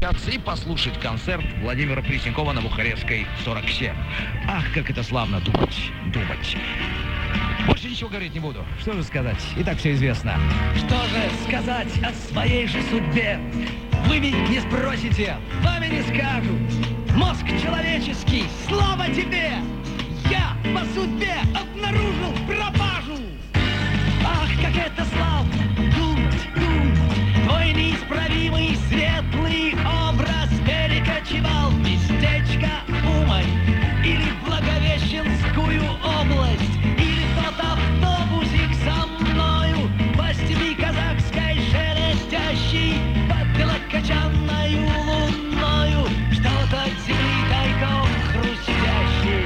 покататься и послушать концерт Владимира Преснякова на Бухарестской 47. Ах, как это славно думать. Больше ничего говорить не буду. Что же сказать? И так все известно. Что же сказать о своей же судьбе? Вы ведь не спросите, вами не скажу. Мозг человеческий, слава тебе! Я по судьбе обнаружил пропажу. Ах, как это славно! Думать. Твой неисправимый светлый образ перекочевал в местечко Умань или в Благовещенскую область, или тот автобусик со мною по степи казахской шелестящий под белокочанною луною, что-то от земли тайком хрустящий.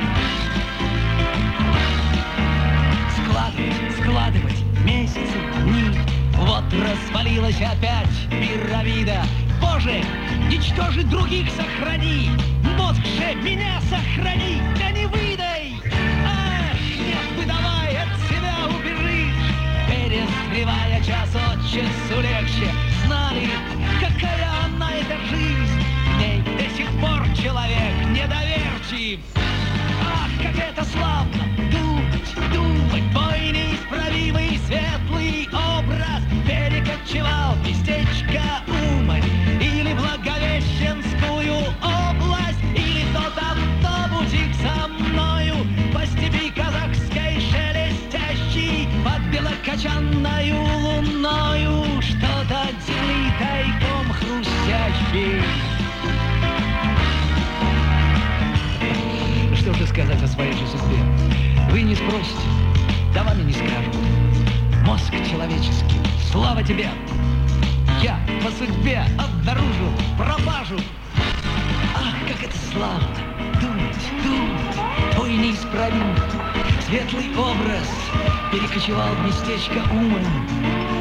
Складывать месяцы, дни. Вот развалилась опять пирамида. Боже, ничтожи других сохрани. Мозг же меня сохрани, да не выдай. Ах, нет, выдавай, от себя убежишь. Перестревая час от часу легче. Знали, какая она эта жизнь. В ней до сих пор человек недоверчив. Ах, как это славно! Думать, мой неисправимый светлый образ перекочевал в местечко Умань или Благовещенскую область, или тот автобусик со мною по степи казахской шелестящий под белокочанною луною, что-то от земли тайком хрустящий. Что же сказать о своей же судьбе? Вы не спросите, да вам и не скажу. Мозг человеческий, слава тебе! Я по судьбе обнаружил пропажу. Ах, как это славно! Думать, твой неисправимый светлый образ перекочевал в местечко Умань